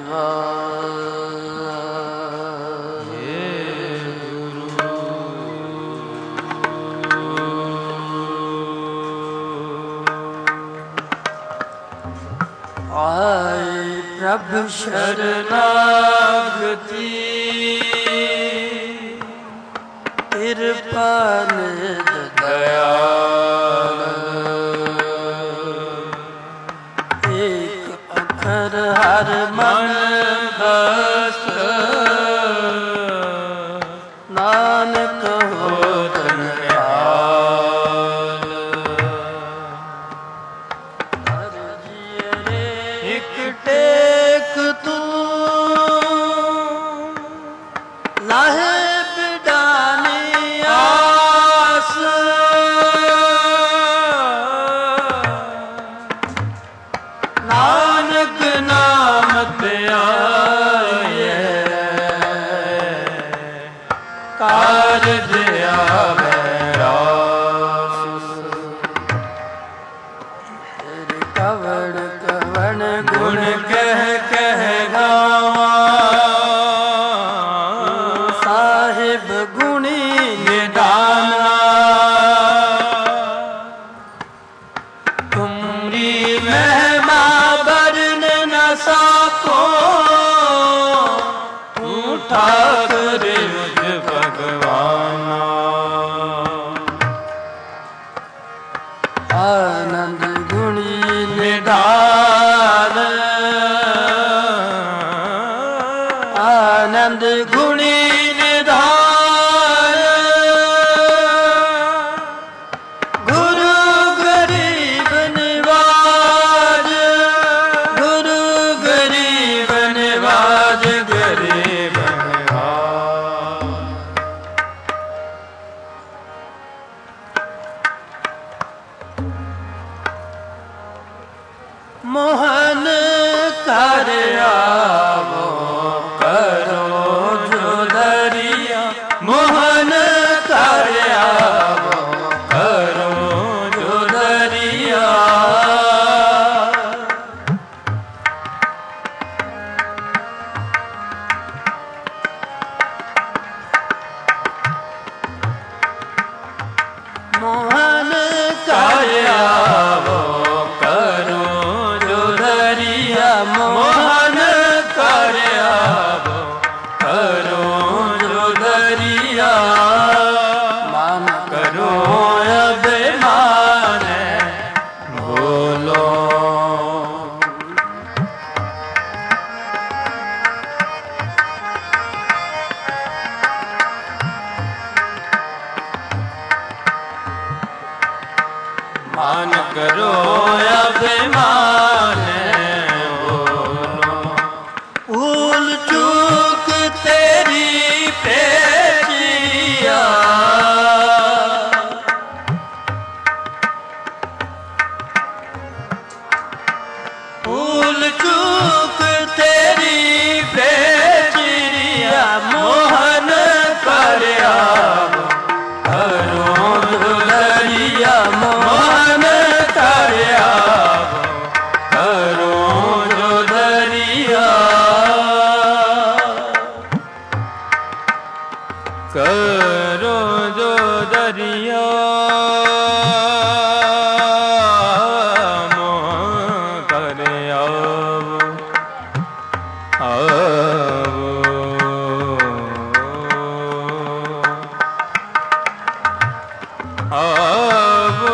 ਪ੍ਰਭ ਸ਼ਰਨਾਗਤੀ ਕਿਰਪਾ ਨਿਧ ਦਇਆਲ ਏਕ ਅੱਖਰ ਹਰ ਮਨ ਬਸ ਨਾਨਕ ਹੋਤ ਨਿਹਾਲ ਹਰ ਜੀਅ ਰੇ ਇਕ ਟੇਕ ਤੂੰ ਲਾਹੇ ਬਿਡਾਨੀ ਆਸ ਨਾਨਕ ਨਾਮ ਧਿਆਏ ਕਾਰਜ ਆਵੇ ਰਾਸ ਤੇਰੇ ਕਵਣ ਕਵਣ ਗੁਣ ਕਹਿ ਕਹਿ ਗਾਵਾਂ ਸਾਹਿਬ ਗੁਣੀ ਨਿਦਾਨਾ ਤੁਮਰੀ ਮਹਿਮਾ ਬਰਨ ਨ ਸਾਕੋ ਤੂੰ ਠਾਕੁਰ ਮੁਝ ਭਗਵਾਨਾ ਆਨੰਦ ਗੁਣੀ ਨਿਧਾਨ ਆਨੰਦ ਗੁਣੀ ਨਿਧਾਨ ਗੁਰੂ ਗਰੀਬ ਨਿਵਾਜ ਗੁਰੂ ਗਰੀਬ ਨਿਵਾਜ ਗਰੀਬ ਨਿਵਾਜ ਮੋਹਨ ਕਰ ਆਵੋ ਕਰੋ ਜੋ ਦਰਿਆ ਮੋਹਨ ਕਰ ਆਵੋ ਕਰੋ ਜੋ ਦਰਿਆ ਮੋਹਨ ਕਰ ਆਵੋ ਕਰੋ ਜੋ ਦਰਿਆ ਮੋਹਨ ਕਰ ਆਵੋ ਕਰੋ ਜੋ ਦਰਿਆ ਮਨ ਕਰੋ ਅਭਿਮਾਨ ਬੋਲੋ ਮਨ ਕਰੋ ਅਭਿਮਾਨ ਬੋਲੋ ਭੂਲ ਚੂਕ ਤੇਰੀ ਭੇਜਿਆ ਭੂਲ ਚੂਕ ਤੇਰੀ ਭੇਜਿਆ ਮੋਹਨ ਕਰ ਆਵੋ ਕਰੋ ਦੁਲਰੀਆ ਮੋਹਨ ਕਰ ਆਵੋ ਕਰੋ ਜੋ ਦਰਿਆ ਕਰੋ ਜੋ ਦਰਿਆ ਮੋਹ ਕਰ ਆਵੋ ਆਵੋ ਆਵੋ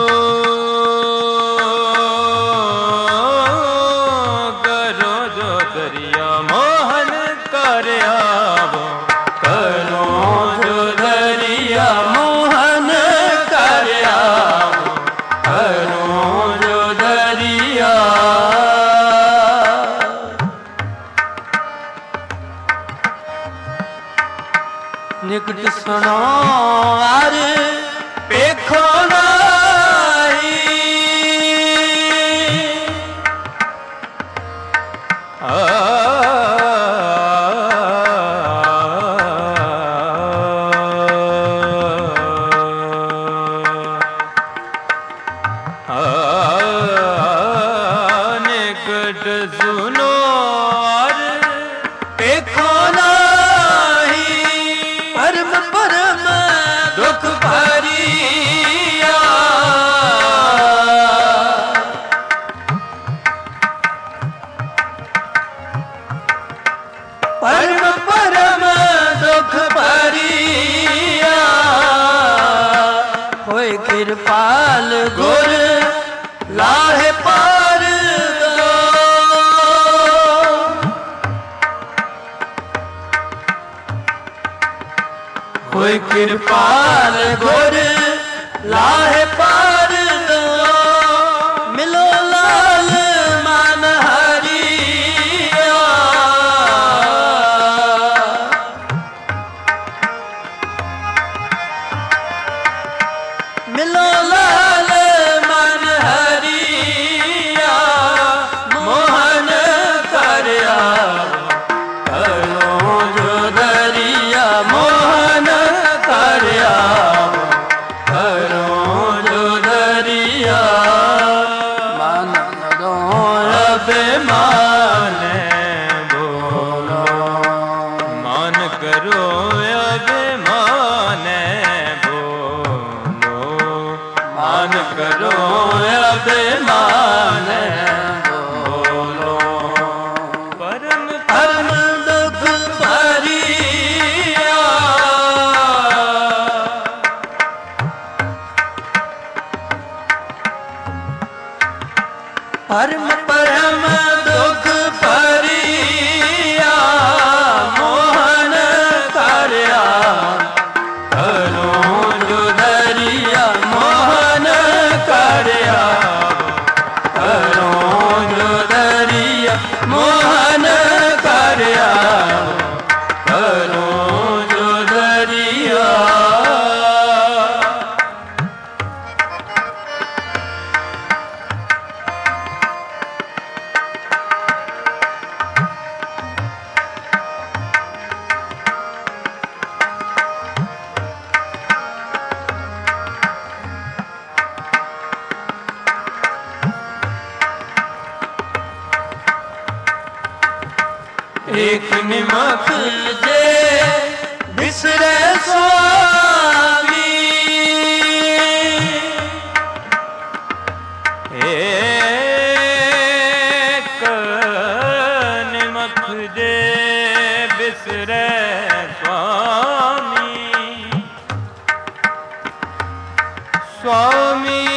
ਕਰੋ ਜੋ ਦਰਿਆ ਮੋਹਨ ਕਰ ਆਵੋ ਕਰੋ ਜੋ ਦਰਿਆ ਮੋਹਨ ਕਰ ਆਵੋ ਕਰੋ ਜੋ ਦਰਿਆ ਨਿਕਟ ਸੁਣੋ ਅਰ ਵੇਖੋ ਨਾਹੀ ਨਿਕਟ ਸੁਣੋ ਅਰ कृपाल गुर लाहे पार दो। कोई कृपाल गुर लाहे पार दो। मिलो लाल मान हरिया, मिलो लाल मान हरिया, मोहन करया करो जो दरिया, मोहन करया करो जो दरिया। मान दो अभिमान बोलो, मान करो अभिमान बोलो, मान करो अभिमान बोलो। परम परम दुख भरिया, परम परम दुख भरिया, मोहन करया करो जो दरिया, मोहन करया करो जो दरिया, मोहन करया करो जो दरिया। एक निमक जे बिसरे स्वामी, एक निमक जे बिसरे स्वामी, स्वामी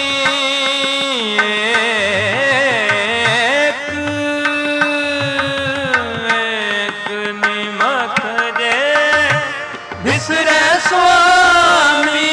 बिसरे स्वामी।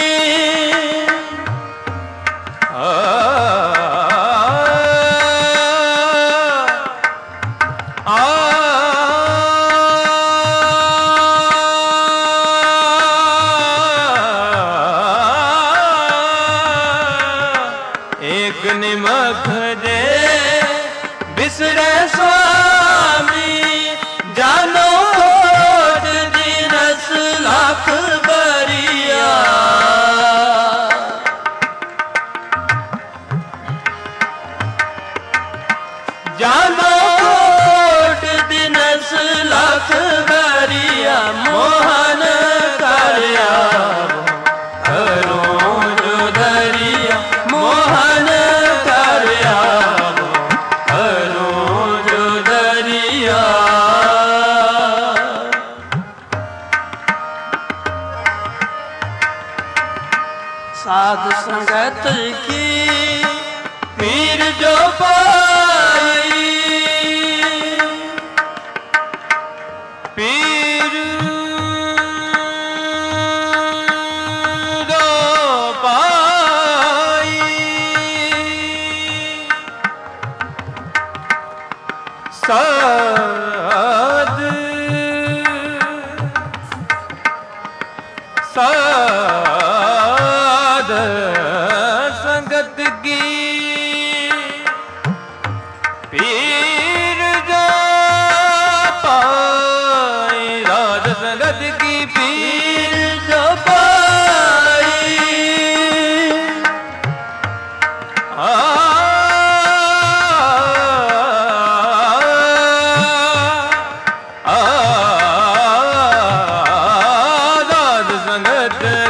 एक निमक दे बिसरे स्वामी, जानो लाख बरिया, जानो कोट दिनस लाख बरिया, मोहन करया करो जो दरिया, मोहन करया करो जो दरिया। साध संगत की पीर जो पाई, पीर जो पाई, साध साध संगत की पीर जो पाई, राज संगत की पीर जो पाई, राज संगत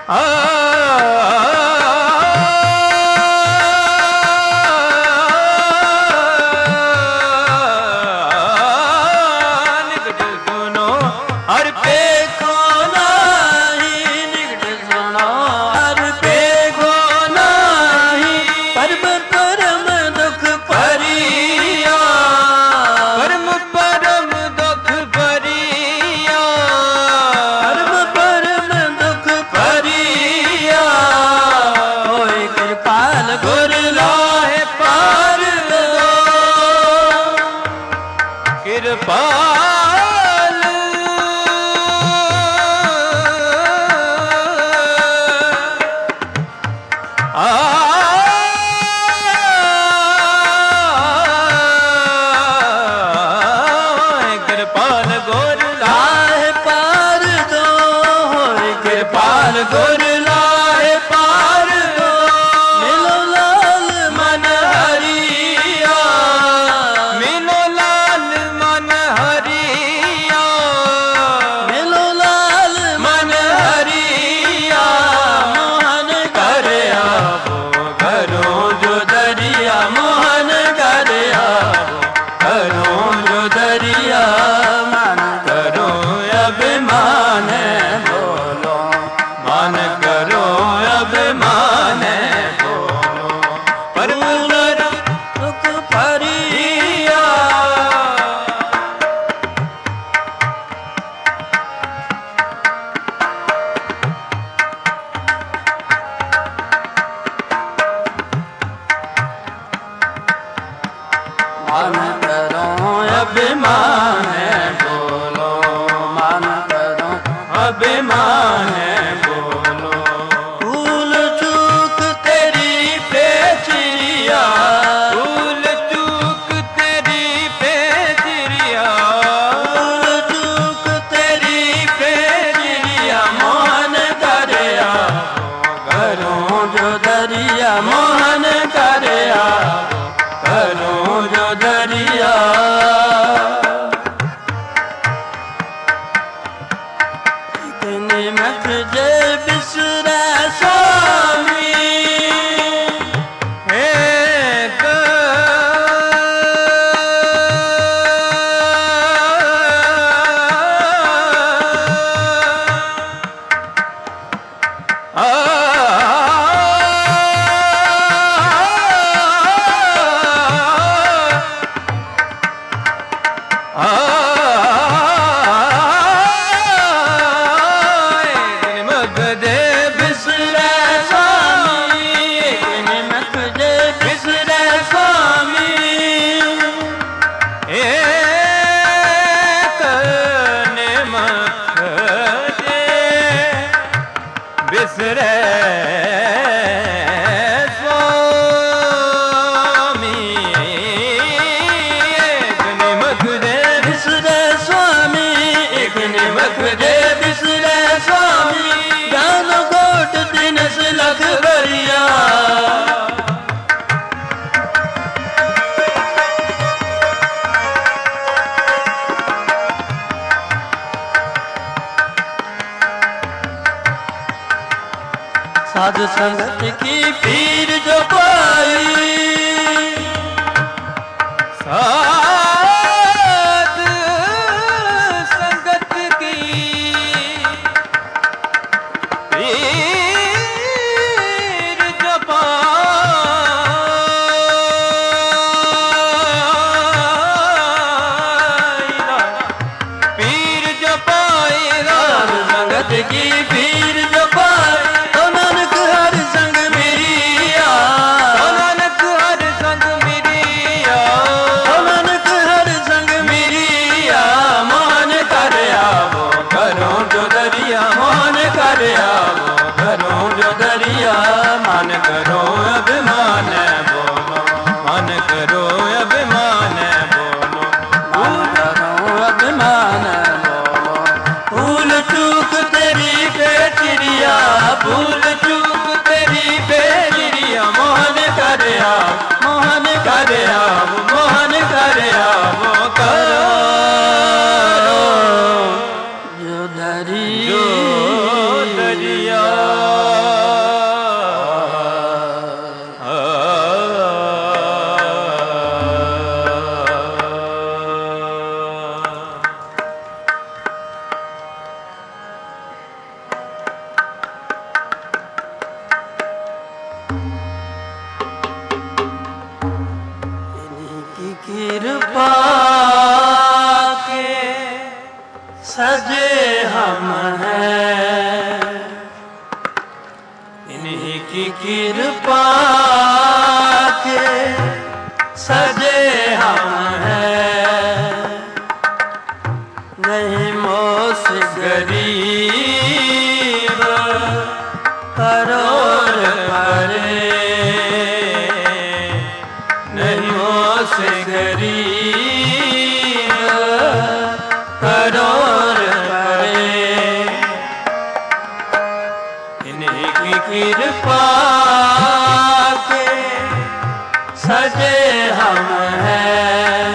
साधु संगत की पीर जो पाई, साधु संगत की पीर जो पाई, पीर जो पाई, साधु संगत की पीर जो पाई, मन करो अभिमान बोलो, मन करो अभिमान बोलो, मन करो अभिमान बोलो। भूल चूक तेरी बेचिड़िया, भूल चूक तेरी बेचिड़िया, मोहन करया, मोहन करया, मोहन करया, वो करो जो दरिया, जो दरिया। इन्हीं की कृपा के सजे हम हैं, नहीं मोस गरीब करोड़ परे, नहीं मोस गरीब करोड़ परे, इन्हीं की कृपा के सजे हम हैं,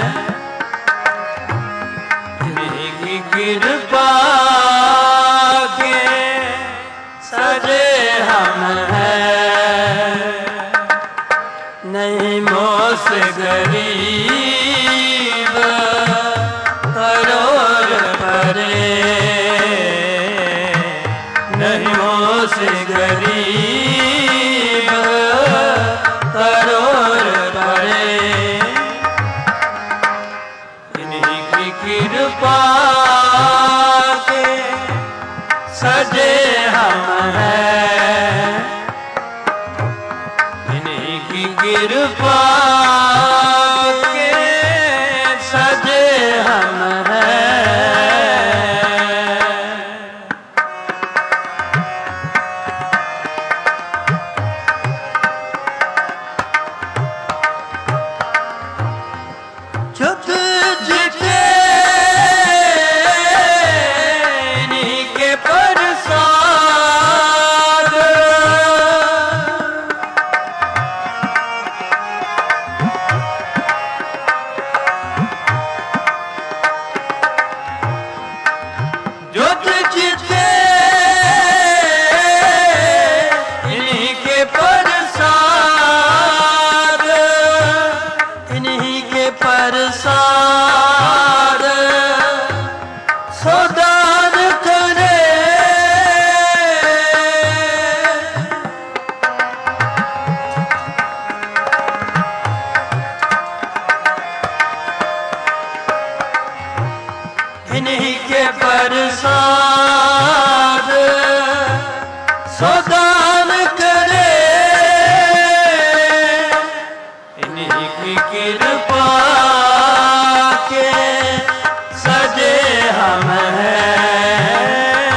इन्हीं की कृपा के सजे हम हैं, नहीं मोस गरीब करोड़ परे, नहीं मोस गरीब करोड़ परे, इन्हीं की कृपा के सजे हम हैं, इन्हीं की कृपा के सजे हम हैं। झुक झुके इन्हीं के प्रसाद, झुक झुके इन्हीं के प्रसाद, इन्हीं के प्रसाद सुदान करे, इन्हीं के प्रसाद सुदान करे, इन्हीं की कृपा के सजे हम हैं,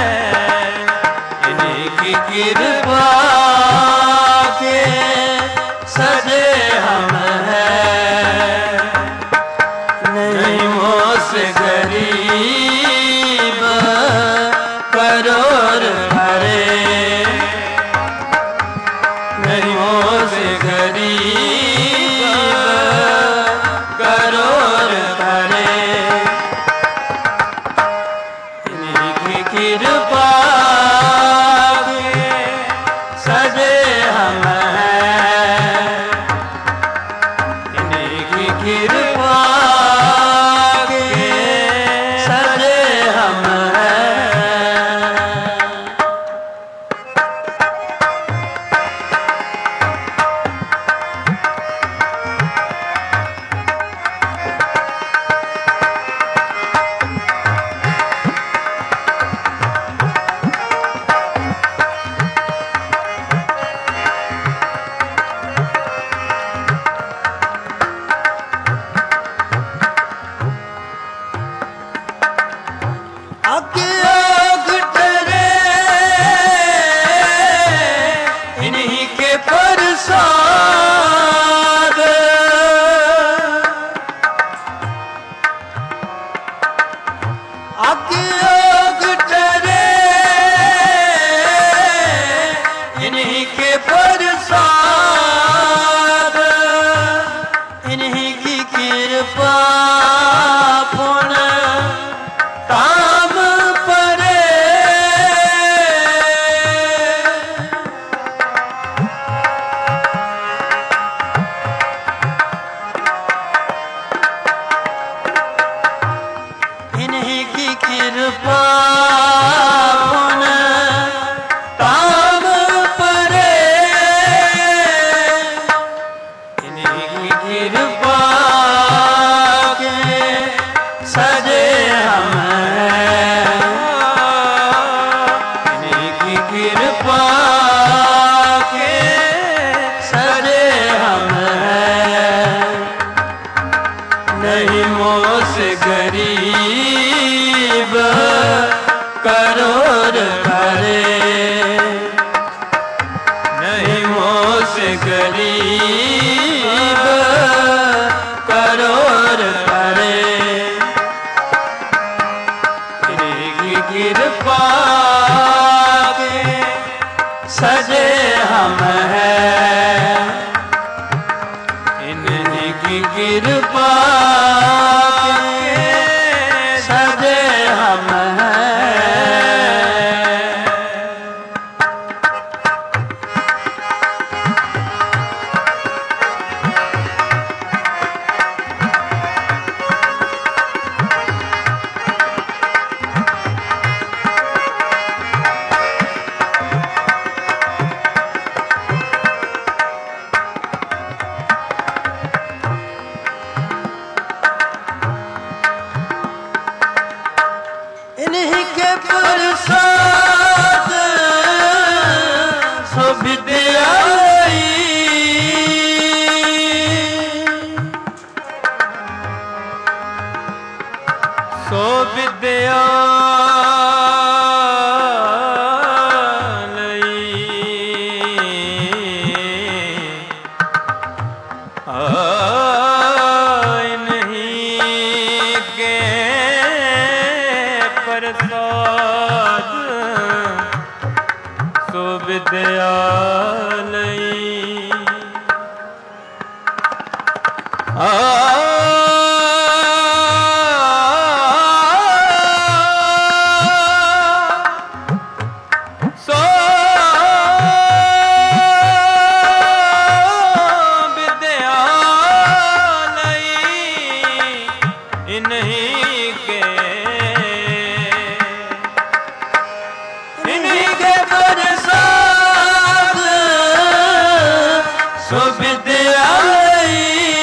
इन्हीं की कृपा के सजे हम हैं, नहीं मोस गरीब करोड़ भरे, नहीं मोस गरीब करोड़ भरे, इन्हीं की कृपा के सजे हम हैं, इन्हीं की कृपा के सजे हम हैं। आगे आग डरे इन्हीं के प्रसाद, आगे आग डरे इन्हीं के प्रसाद, इन्हीं की कृपा पुण्य काम परे, इन्हीं की कृपा पुण्य काम परे, से गरीब करोड़ करे। इनकी कृपा के सजे हम हैं, इन्हीं की कृपा के सजे हम हैं। इन्हीं के प्रसाद सो विद्या सो विद्या विद्यालयी सो विद्यालयी इन्हीं के प्रसाद सो विद्यालयी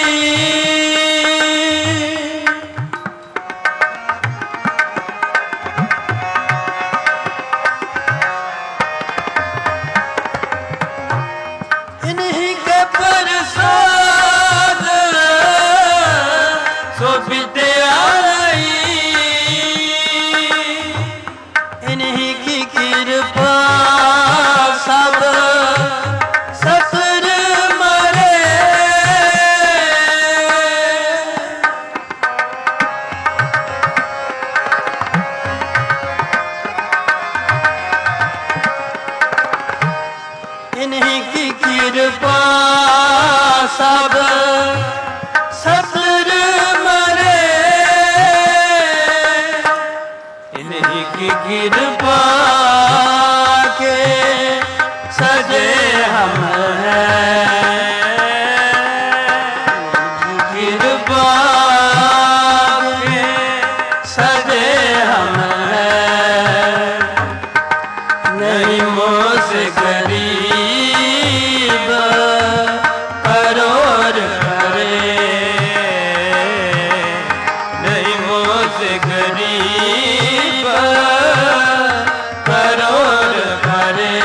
इन्हीं के प्रसाद सो विद्यालयी इन्हीं की कृपा सब ससुर मरे। इन्हीं की कृपा सब ससुर मरे। इन्हीं की कृपा के सजे हम हैं, कृपा के सजे हम हैं। नहीं मोह से गरीब करोड़ करे, नहीं मोह से गरीब करोड़ करे।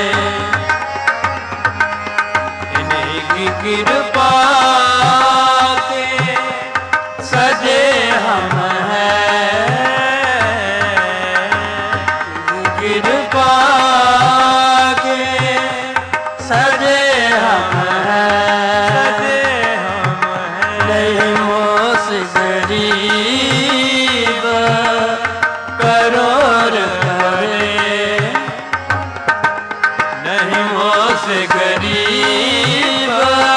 इन्हीं की कृपा के सजे हम हैं, कृपा के सजे हम हैं। नहीं मोह से गरीब करोड़ करे, नहीं मोह से गरीब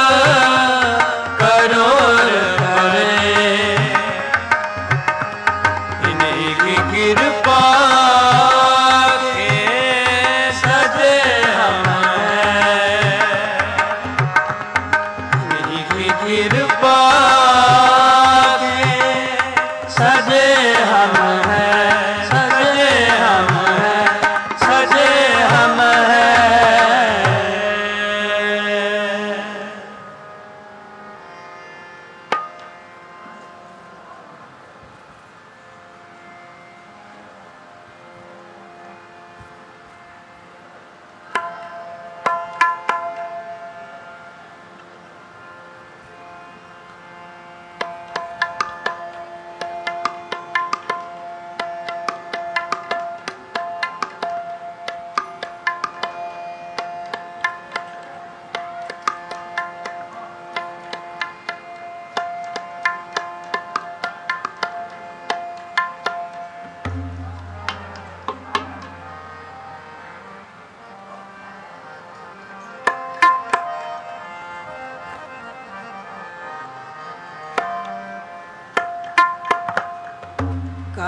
करोड़ करे। इन्हीं की कृपा के सजे हम हैं,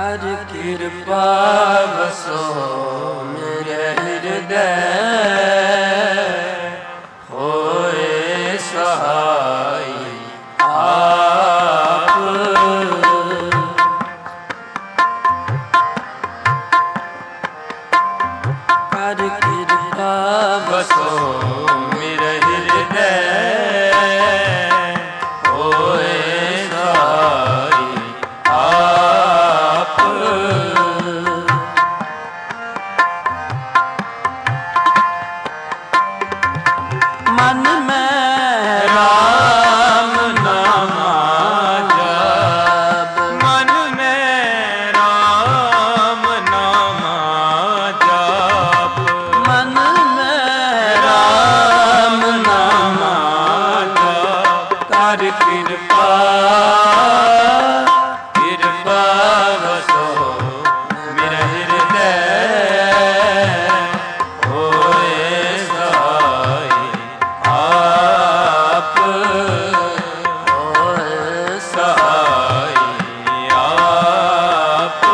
ਕਰ ਕਿਰਪਾ ਵਸੋ ਮੇਰੇ ਹਿਰਦੈ ਹੋਏ ਸਹਾਈ ਆਪ ਕਰ ਕਿਰਪਾ ਵਸੋ ਮੇਰੇ ਹਿਰਦੈ ਹੋਏ ਸਹਾਈ ਆਪ ਮਨ ਮੈਂ ਰਾਮ ਨਾਮਾ ਜਪ ਮਨ ਮੈਂ ਰਾਮ ਨਾਮਾ ਜਪ ਮਨ ਮੈਂ ਰਾਮ ਨਾਮਾ ਜਪ ਕਰ ਕਿਰਪਾ ਕਿਰਪਾ ਵਸੋ ਮੇਰੇ ਹਿਰਦੈ ਹੋਏ ਸਹਾਈ ਆਪ ਹੋਏ ਸਹਾਈ ਆਪ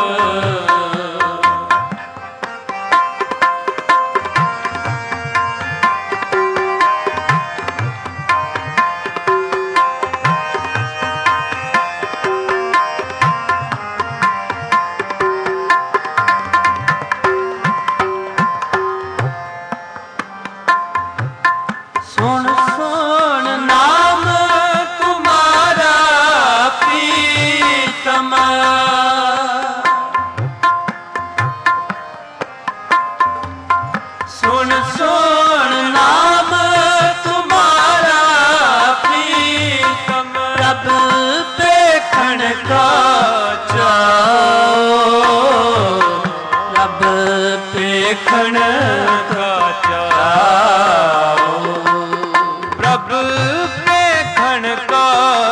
ਸੁਣ ਸੁਣ ਨਾਮ ਤੁਮਾਰਾ ਪ੍ਰੀਤਮ ਸੁਣ ਸੁਣ ਨਾਮ ਤੁਮਾਰਾ ਪ੍ਰੀਤਮ ਪ੍ਰਭ ਦੇਖਣ ਕਾ ਚਾਓ ਪ੍ਰਭ ਦੇਖਣ ਕਾ ਚਾਓ ਪ੍ਰਭ ਦੇਖਣ ਕਾ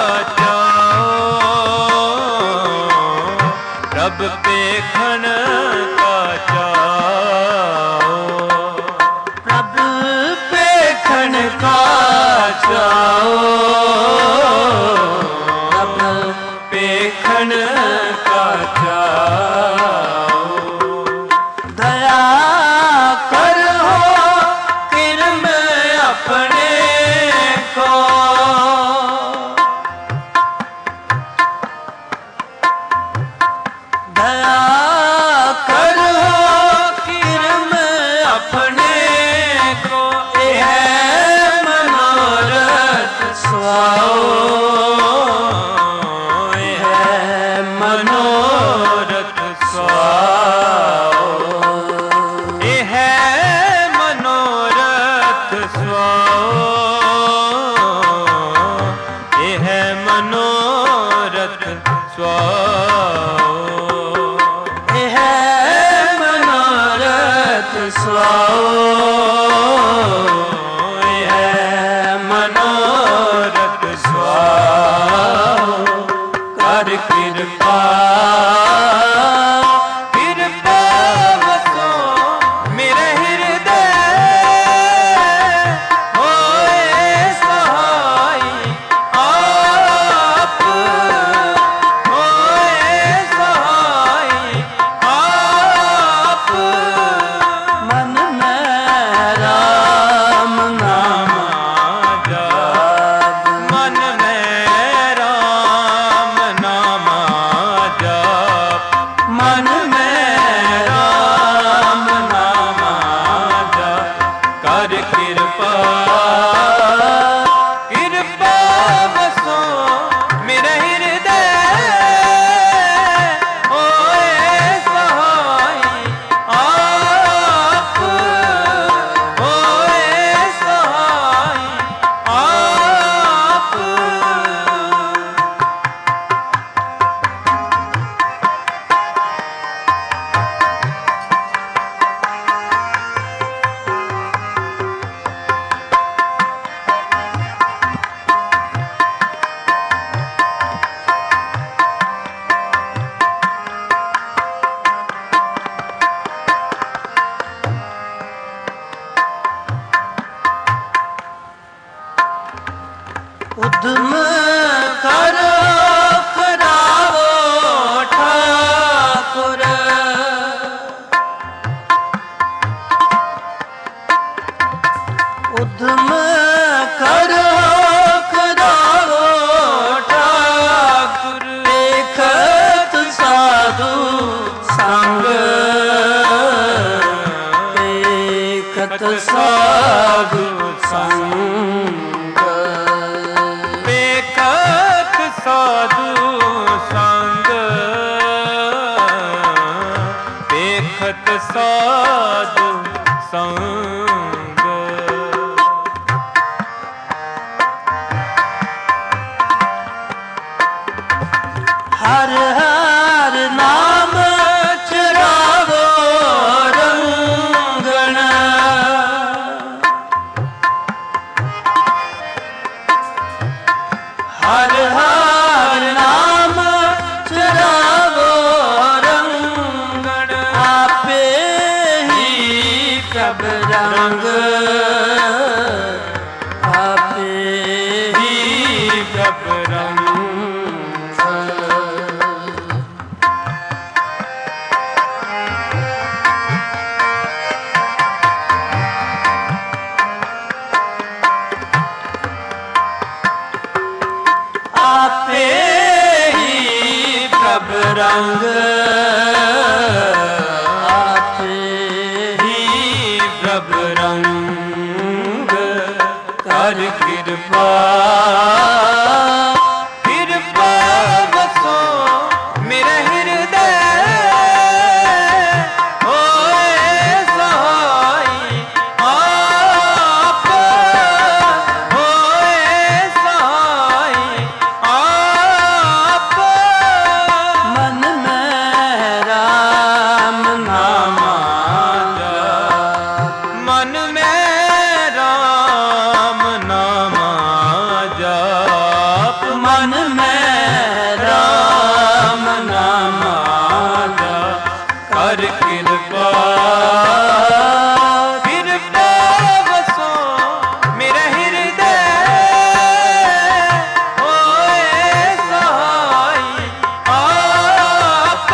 ਚਾਓ ਪ੍ਰਭ ਦੇਖਣ ਕਾ ਚਾਓ ਪ੍ਰਭ ਦੇਖਣ ਕਾ ਚਾਓ ਪ੍ਰਭ ਦੇਖਣ ਕਾ ਚਾਓ ਦਇਆ ਕਰੋ ਕਿਰਮ ਆਪਣੇ ਕੋ ਦਇਆ ਕਰੋ ਕਿਰਮ ਆਪਣੇ ਕੋ ਇਹ ਮਨੋਰਥ ਸੁਆਓ ਇਹ ਮਨੋਰਥ ਸੁਆਓ ਇਹ ਮਨੋਰਥ ਸੁਆਓ ਇਹ ਮਨੋਰਥ ਸੁਆਓ ਇਹ ਮਨੋਰਥ ਸੁਆਓ ਇਹ ਮਨੋਰਥ ਸੁਆਓ ਕਰ ਕਿਰਪਾ ਕਿਰਪਾ ਵਸੋ ਮੇਰੇ ਹਿਰਦੈ ਹੋਏ ਸਹਾਈ ਆਪ ਹੋਏ ਸਹਾਈ ਆਪ ਮਨ ਮੈਂ ਰਾਮ ਨਾਮ ਜਪ ਮਨ ਮੈਂ ਰਾਮ ਨਾਮਾ ਜਪ ਮਨ ਮੈਂ ਰਾਮ ਨਾਮਾ ਜਪ ਕਰ ਕਿਰਪਾ ਕਿਰਪਾ ਵਸੋ ਮੇਰੇ ਹਿਰਦੈ ਹੋਏ ਸਹਾਈ ਆਪ ਹੋਏ ਸਹਾਈ ਆਪ ਉਦਮ ਕਰੋ ਕਰਾਵੋ ਠਾਕੁਰ ਨਾਮ ਕਰੋ ਕਰਾਵੋ ਠਾਕੁਰ ਦੇਖਤ ਸਾਧੂ ਸੰਗ ਦੇਖਤ ਸਾਧੂ ਸੰਗ ਵੇਖਤ ਸਾਧੂ ਸੰਗ ਵੇਖਤ ਸਾਧੂ ਸੰਗ ਹਰ ਹਰ ਨਾਮ ਚਰਾਵੋ ਰੰਗਣ ਹਰ ਹਰ ਨਾਮ ਚਰਾਵੋ ਰੰਗਣ ਆਪੇ ਹੀ ਪ੍ਰਭ ਰੰਗ ਆਪੇ ਹੀ ਪ੍ਰਭ ਰੰਗ ਆਪੇ ਹੀ ਪ੍ਰਭ ਰੰਗ ਆਪੇ ਹੀ ਪ੍ਰਭ ਰੰਗ ਕਰ ਕਿਰਪਾ ਕਿਰਪਾ ਵਸੋ ਮੇਰੇ ਹਿਰਦੈ ਹੋਏ ਸਹਾਈ ਆਪ ਹੋਏ ਸਹਾਈ ਆਪ ਮਨ ਮੈਂ ਰਾਮ ਨਾਮ ਮਨ ਮੈਂ ਰਾਮ ਨਾਮ ਜਾਪ ਮਨ ਮੈਂ ਰਾਮ ਨਾਮ ਕਰ ਕਿਰਪਾ ਕਿਰਪਾ ਵਸੋ ਮੇਰੇ ਹਿਰਦੈ ਹੋਏ ਸਹਾਈ ਆਪ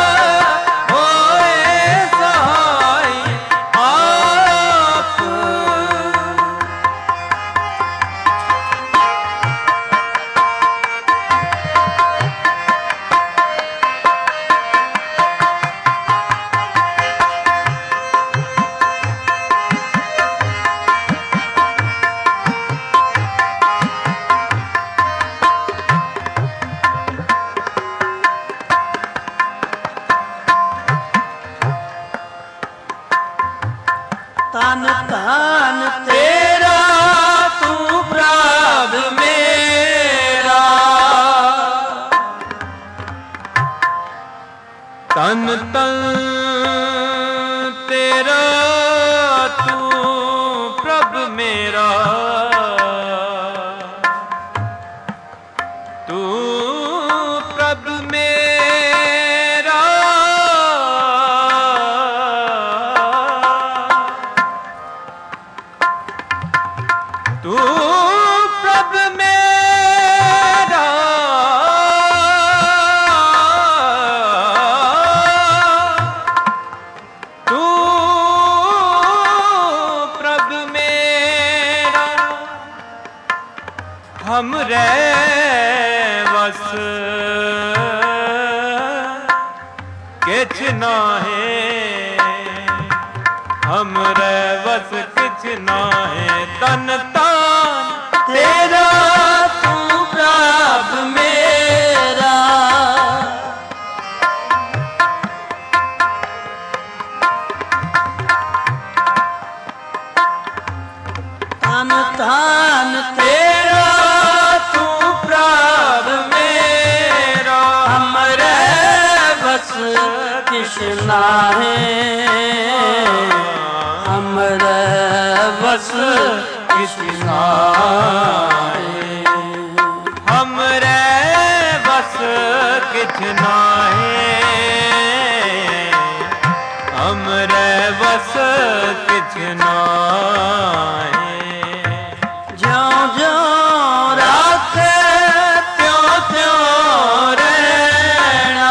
ਹੋਏ ਸਹਾਈ ਆਪ ਤਨ ਧਨ ਤੇਰਾ ਤੂੰ ਪ੍ਰਭ ਮੇਰਾ ਤਨ ਤਨ ਤੇਰਾ ਤੂੰ ਪ੍ਰਭ ਮੇਰਾ ਤੂੰ ਪ੍ਰਭ ਮੇਰਾ ਤੂੰ ਪ੍ਰਭ ਮੇਰਾ ਤੂੰ ਪ੍ਰਭ ਮੇਰਾ ਹਮਰੇ ਵਸ ਕਿਛ ਨਾਹੀ ਹਮਰੇ ਵਸ ਕਿਛ ਨਾਹੀ ਤਨ ਤਾਨ ਤੇਰਾ ਤੂੰ ਪ੍ਰਭ ਮੇਰਾ ਤਨ ਧਨ ਤੇਰਾ ਤੂੰ ਪ੍ਰਭ ਮੇਰਾ ਹਮਰੇ ਬਸ ਕਿਛ ਨਾਹੀ ਹਮਰੇ ਬਸ ਕਿਛ ਨਾਹੀ ਹਮਰੇ ਵਸ ਕਿਛ ਨਾਹੀ ਹਮਰੇ ਵਸ ਕਿਛ ਨਾਹੀ ਜਿਉਂ ਜਿਉਂ ਰਾਖੇ ਤਿਉਂ ਤਿਉਂ ਰਹਿਣਾ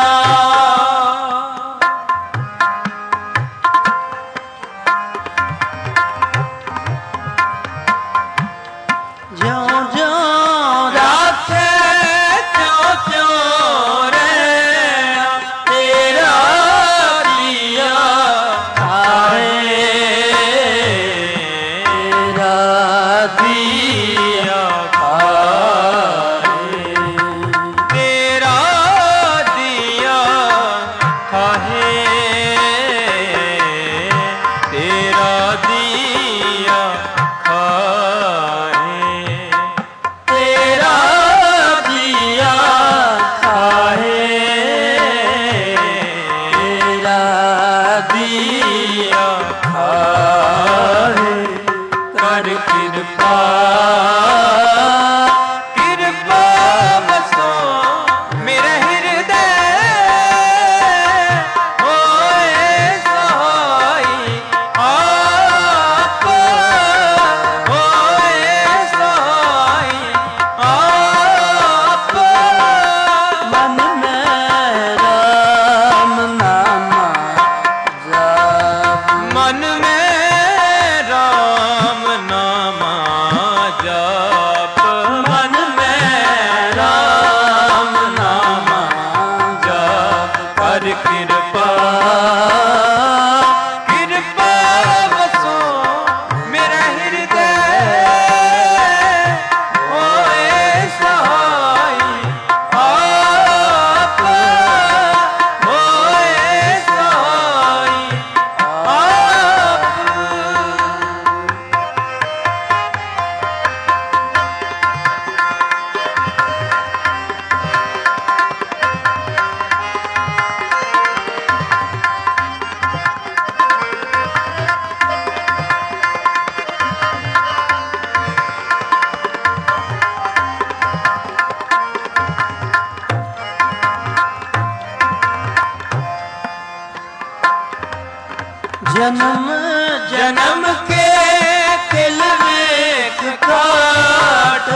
दिया खाए, तेरा दिया खाए, तेरा दिया खाए, तेरा दिया खाए, तेरा दिया खाए, कर कृपा कृपा बसो मेरे हृदय, होए सहाई आप, होए सहाई आप, मन में राम नामा जाप, मन में राम नामा जाप, मन में राम नामा जाप, कर कृपा कृपा बसो मेरा हृदय, होए सहाई आप, होए सहाई आप। जन्म जन्म के तिल वेख काट,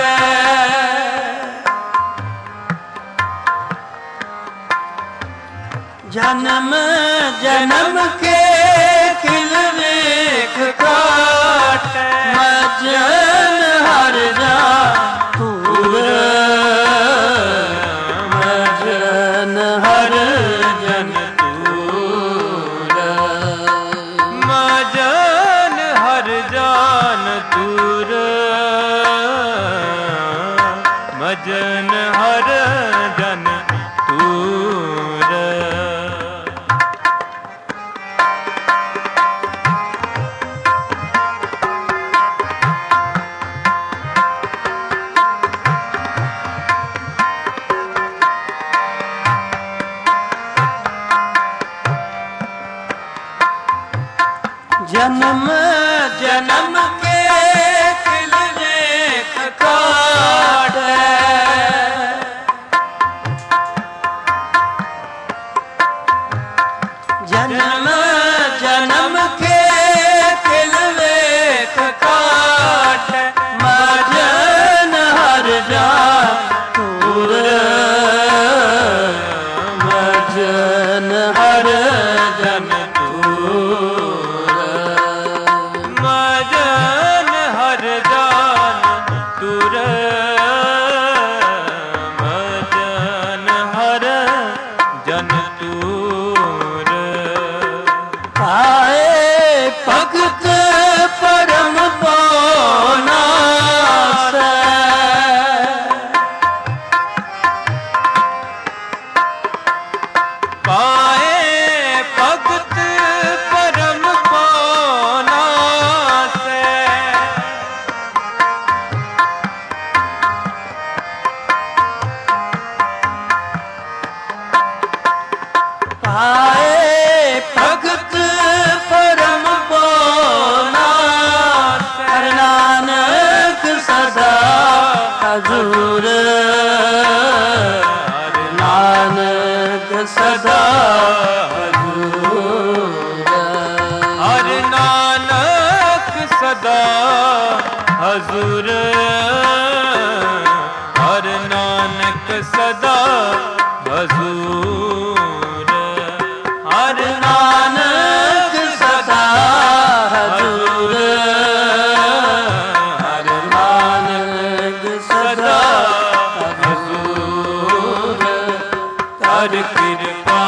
जन्म जन्म के तिल वेख काट, मजन हर जा तूर, मजन हर जन तूर, मजन हर जान तूर, मजन हर जन तूर। जन्म जन्म के तिल लेख काट, जन्म जन्म के तिल लेख काट, मजन हर जा तूर, मजन हर जन तूर, मजन हर जान तूर, मजन हर जन तूर। आए भगत परम पाना से, पाए भगत परम पाना से, आए भगत परम पाना से, हर नानक सदा हजूर, हर नानक सदा हजूर, हर नानक सदा हजूर, हर नानक सदा हजूर, हर नानक सदा हजूर, हर नानक सदा हजूर, कर कृपा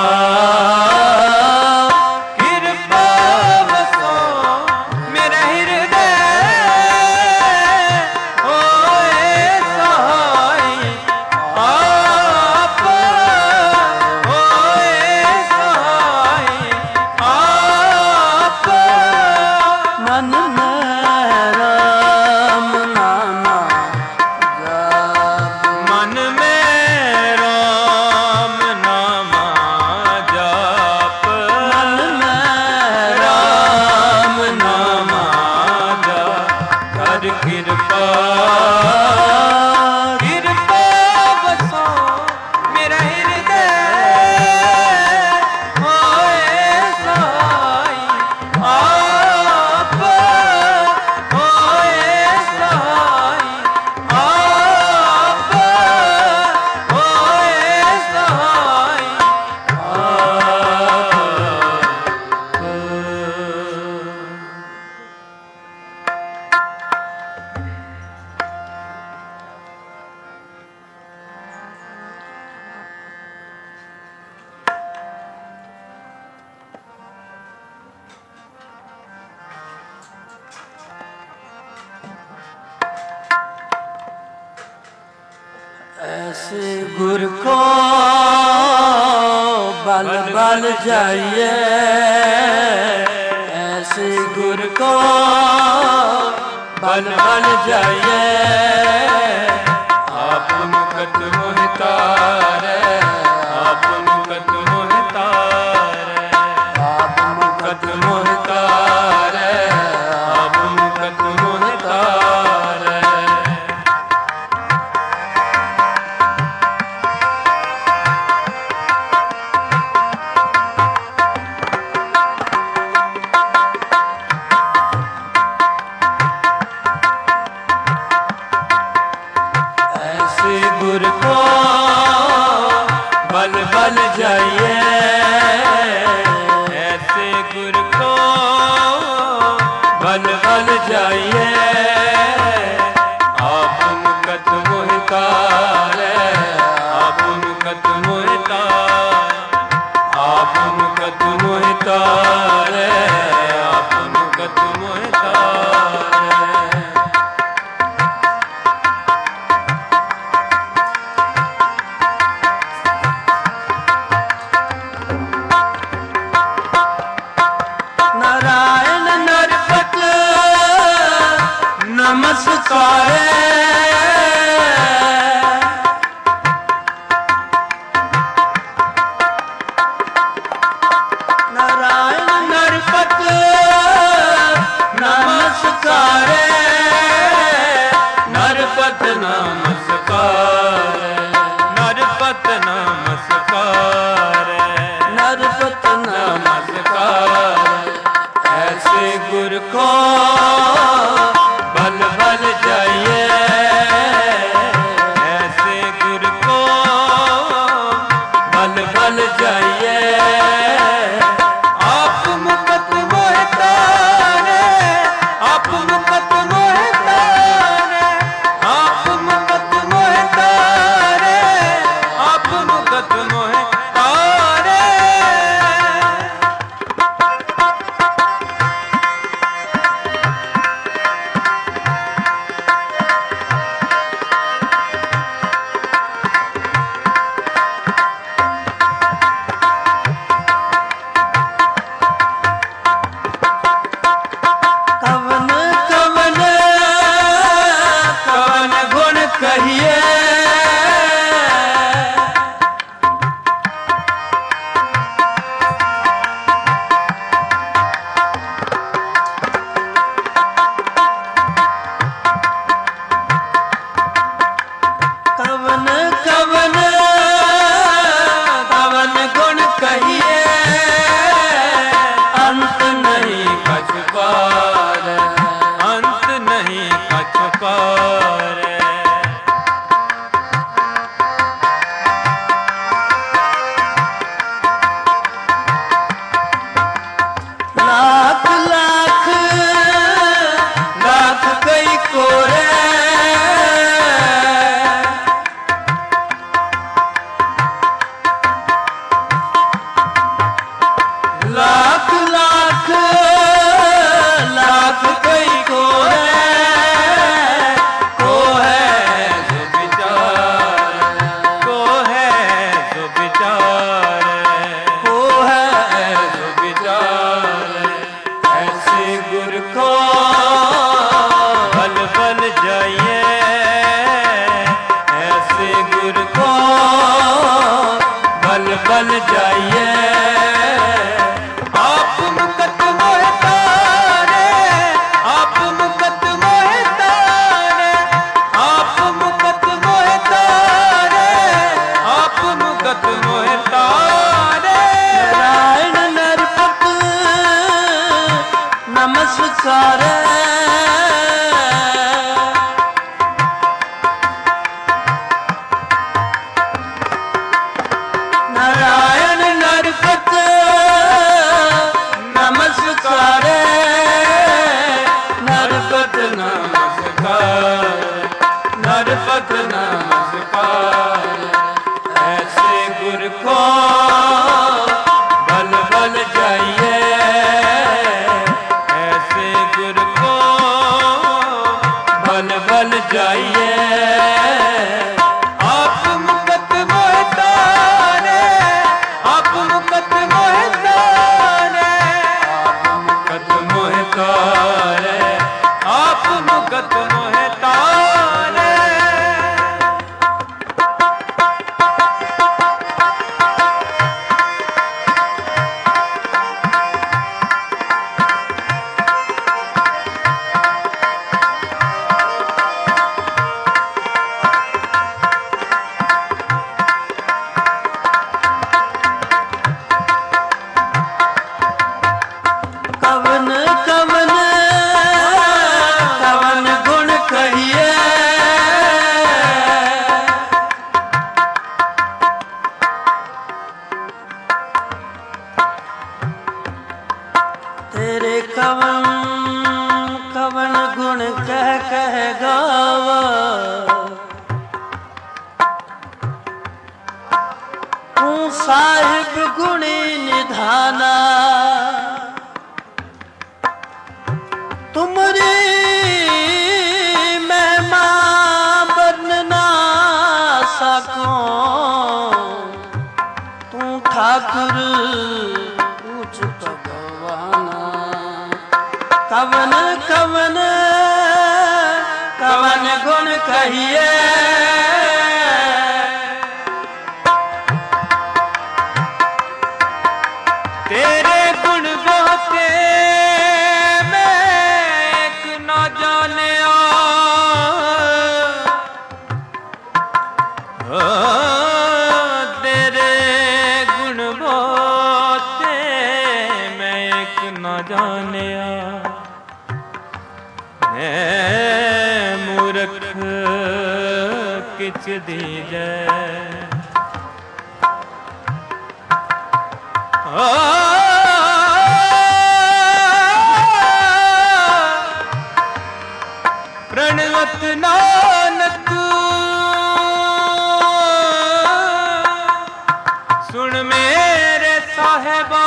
कृपा बसो मेरा हृदय, ਕਿਰਪਾ ਕਿਰਪਾ ਵਸੋ ਮੇਰਾ ਹਿਰਦੈ ਹੋਏ ਸਹਾਈ ਆਪ ਹੋਏ ਸਹਾਈ ਆਪ ਹੋਏ ਸਹਾਈ ऐसे गुर को बल बल जाइए, ऐसे गुर को बल बल जाइए। आप मुकत मोहितारे आप मुकत मोहितारे आप मुकत मोहितारे आप मुकत मोहितारे ऐसे गुर को बल बल जाइए, ऐसे गुर को बल बल जाइए। आप मुकत मोहितारे आप मुकत मोहितारे आप मुकत मोहितारे आप मुकत मोहितारे नारायण नरपत नमस्कारे, नारायण नरपत नमस्कारे, नरपत नमस्कार नरपत नमस्कार नरपत नमस्कार ऐसे गुर को बल बल जाइए, ऐसे गुर को बल बल जाइए। आप मुकत मोहितारे आप मुकत मोहितारे आप मुकत मोहितारे आप मुकत मोहितारे कवन कवन कवन गुण कहिए, कवन कवन कवन गुण कहिए, अंत नहीं कछ पार। अंत नहीं कछ पार लाख लाख लाख कई कोरे, लाख लाख लाख कई कोरे, कहिए आप मुकत मोहतारे आप मुकत मोहतारे मुकत मोहतारे आप मुकत मोहतारे कवन कवन कवन गुण कहिए तेरे कवन कवन गुण कह गावा तू साहिब गुणी निधाना तुमरी महिमा वर्णना सको तू ठाकुर ऊंच भगवाना कवन कवन कवन गुण कहिए तेरे गुण गाते मैं एक न जानिया तेरे गुण गाते मैं एक न जानिया मैं मूर्ख किच दीजै प्रणवत नानक सुन मेरे साहिबा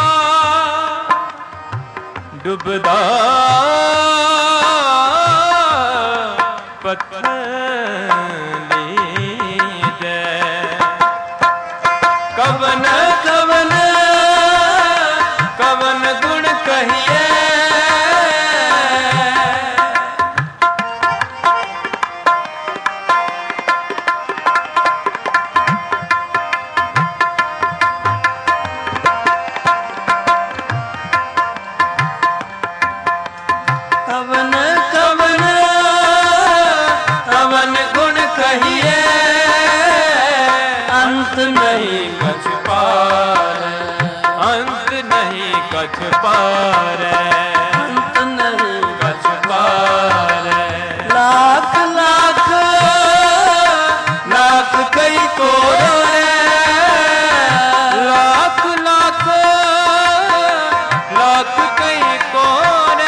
डुबदा पत्थर लीजै कवन कवन कवन गुण कहिए कवन कवन कवन गुण कहिए अंत नहीं कछ पार अंत नहीं कछ पार अंत नहीं कछ पार लाख लाख लाख कई कोरे लाख लाख लाख कई कोरे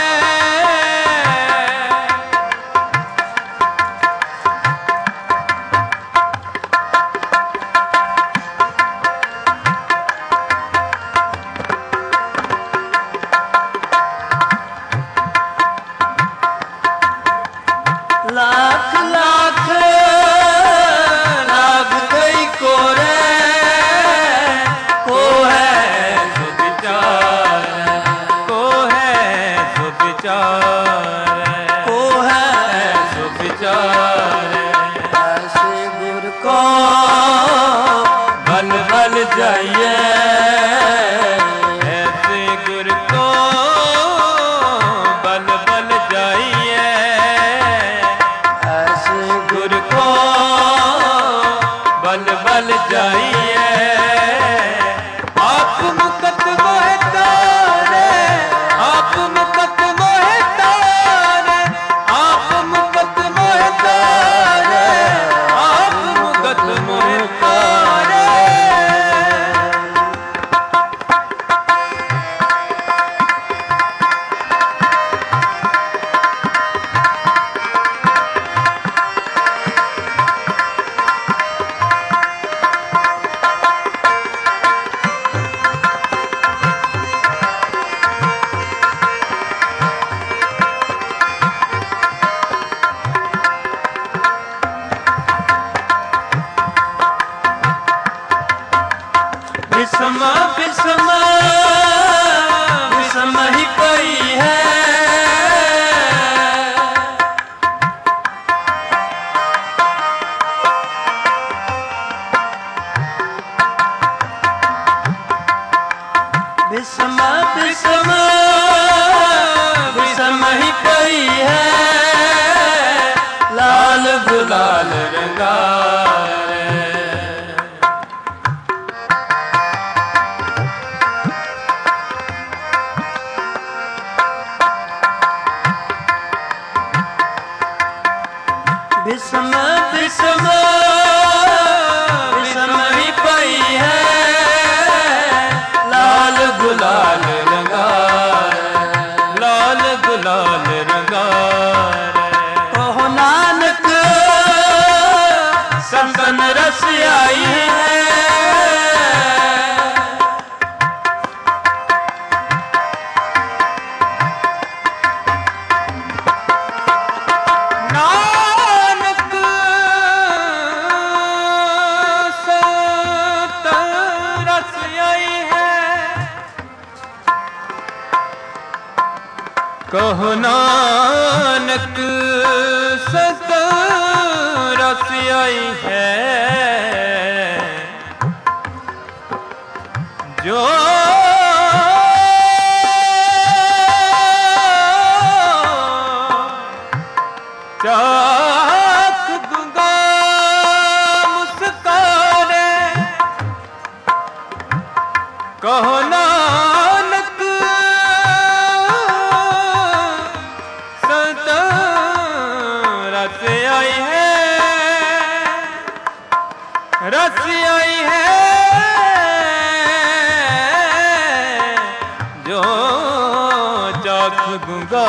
गुलाल रंगारे। बिस्म बिस्म बिस्म ही पई है लाल गुलाल रंगारे। लाल गुलाल रंगारे। कहो नानक संतन रस आई है। कहो नानक सत रस आई है। जो चाख दूंगा मुस्कारे। कहो नानक रस आई है। रस आई है जो चाख दूंगा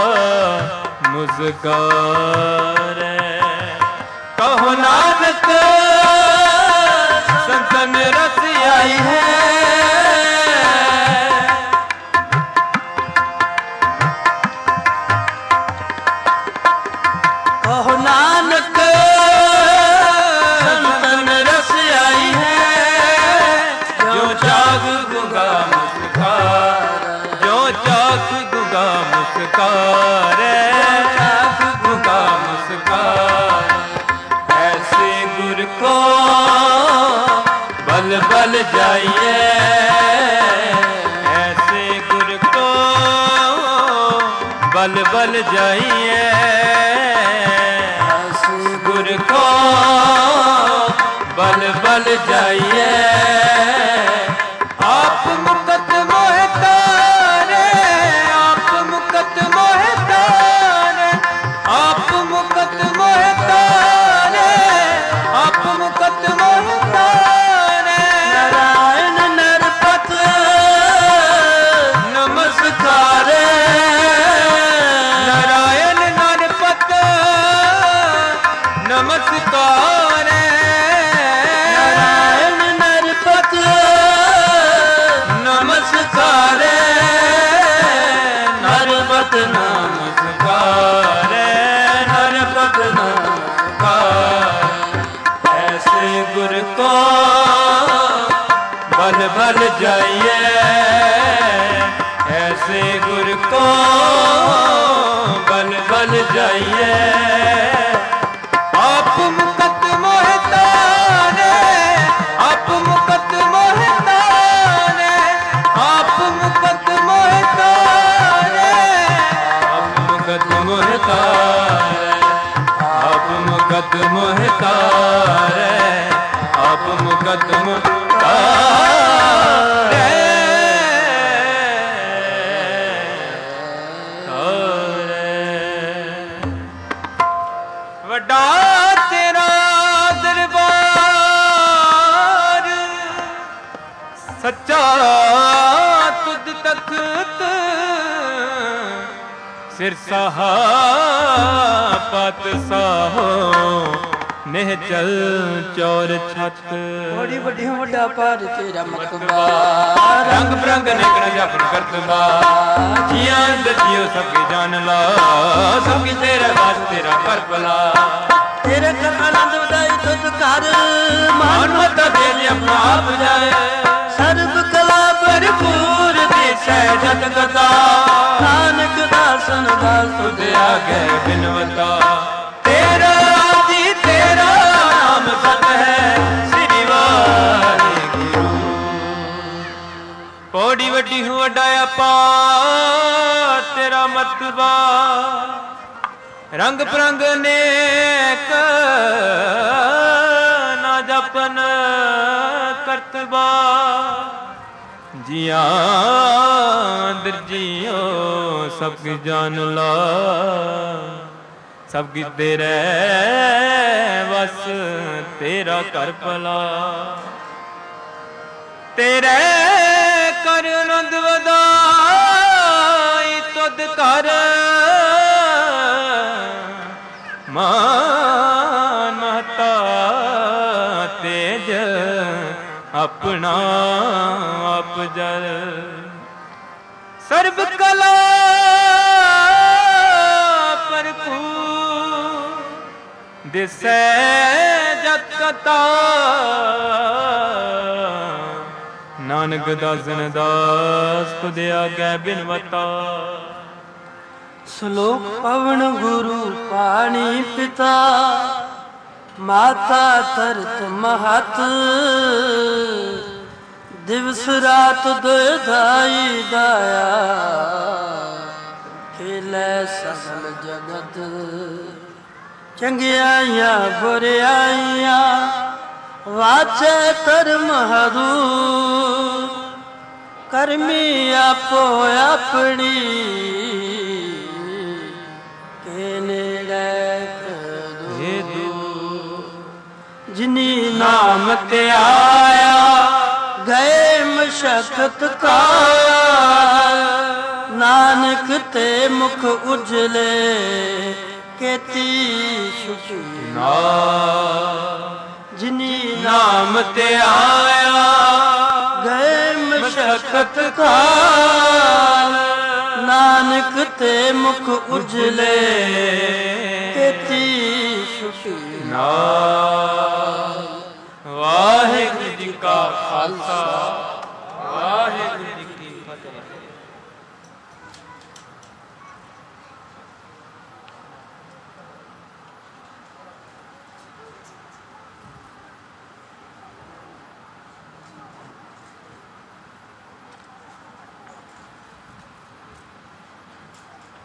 मुस्कारे। कहो नानक संतन रस आई है। कहो नानक संतन रस आई है। जो चाख दूंगा मुस्कारे। जो चाख दूंगा मुस्कारे। चाख दूंगा मुस्कारे। ऐसे गुर को बल बल जाइए। ऐसे गुर को बल बल जाइए। ऐसे गुर को बल बल जाइए। आप मुकत मोह तारे। आप मुकत मोह तारे। आप मुकत मोह तारे। आप मुकत मोह तारे। नारायण नरपत नमस्कारे। नारायण नरपत नमस्कारे। नारायण नरपत नमस्कारे। नरपत नमस्कारे। नरपत नमस्कारे। ऐसे गुर को बल बल जाइए। ऐसे गुर को बल बल जाइए। आप मुकत मोह तारे। आप मुकत मोह तारे। आप मुकत मोह तारे। आप मुकत मोह तारे। आप मुकत मोह तारे। आप मुकत मोह तारे। वड्डा तेरा दरबार सच्चा तुद तख्त। सिर सहा पत साहो निहचल चौर छत। बड़ी बड़ी वड्डा पार तेरा मतबा। रंग बिरंग निकल जपन करतबा। जियां दजियो सबके जान ला। सबकी तेरा बात तेरा कर भला। तेरे कर आनंद उदाई तुझ कर मान मत दे अपना आप जाए। सर्व कला भरपूर दिसै जत कथा। नानक दासन दास तुझ आगे बिनवता। तेरा आदि तेरा नाम सत है। श्री वाहिगुरु। पौड़ी वड्डी हूँ वड्डाया पा तेरा मतबा। ਰੰਗ ਪ੍ਰੰਗ ਨੇਕ ਨਾ ਜਪਨ ਕਰਤਬਾ ਜੀਆਂ ਅੰਦਰ ਜੀਓ ਸਭ ਕੀ ਜਾਨ ਲਾ ਸਭ ਕੀ ਤੇਰੇ ਵਸ ਤੇਰਾ ਕਰ ਭਲਾ ਤੇਰੇ ਕਰ ਆਨੰਦ ਵਧਾਈ ਤੁਧ ਕਰ ਮਾਨ ਮਹਤਾ ਤੇਜ ਆਪਣਾ ਆਪ ਜਲ ਸਰਬ ਕਲਾ ਭਰਪੂਰ ਦਿਸੈ ਜਤ ਕਤਾ ਨਾਨਕ ਦਾਸਨ ਦਾਸ ਤੁਧ ਆਗੈ ਬਿਨਵਤਾ ਸ਼ਲੋਕ ਪਵਨ ਗੁਰੂ ਪਾਣੀ ਪਿਤਾ ਮਾਤਾ ਤਰਤ ਮਹਤ ਦਿਵਸ ਰਾਤ ਦੁਇਧਾਈ ਦਾਇਆ ਖੇਲੇ ਸਗਲ ਜਗਤ ਚੰਗਿਆਈਆਂ ਬੁਰਿਆਈਆਂ ਵਾਚੇ ਧਰਮ ਹਰੂ ਕਰਮੀ ਆਪੋ ਆਪਣੀ ਕੇ ਨੇੜੇ ਕਦੂ ਜਿਨੀ ਨਾਮ ਤੇ ਆਇਆ ਗਏ ਮਸ਼ਕਤ ਕਾ ਨਾਨਕ ਤੇ ਮੁਖ ਉਜਲੇ ਕੇਤੀ ਸੁਖੀ ਨਾ ਜਿਨੀ ਨਾਮ ਤੇ ਆਇਆ ਗਏ ਮਸ਼ਕਤ ਕਾਲ ਨਾਨਕ ਤੇ ਮੁਖ ਉਜਲੇ ਕੇਤੀ ਸੁਖੀ ਨਾ